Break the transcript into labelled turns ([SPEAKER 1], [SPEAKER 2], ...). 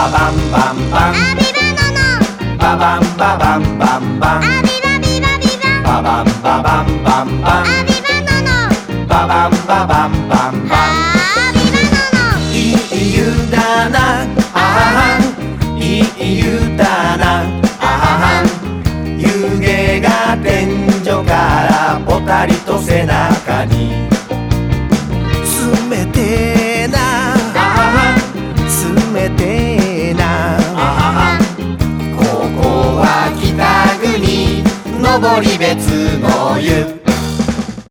[SPEAKER 1] ババンバンバン、
[SPEAKER 2] アビバノノ、
[SPEAKER 1] ババンババンバンバン、
[SPEAKER 2] アビバビバビバ、
[SPEAKER 1] ババンババンバンバン、
[SPEAKER 2] アビバノノ、
[SPEAKER 1] ババンババンバンバン。
[SPEAKER 2] アビバノノ。
[SPEAKER 1] いい湯だな、あははん、いい湯だな、あははん。湯気が天井からぽたりと背中に。冷てえな、あははん、冷てえな、あははん。ここは北国登別の湯。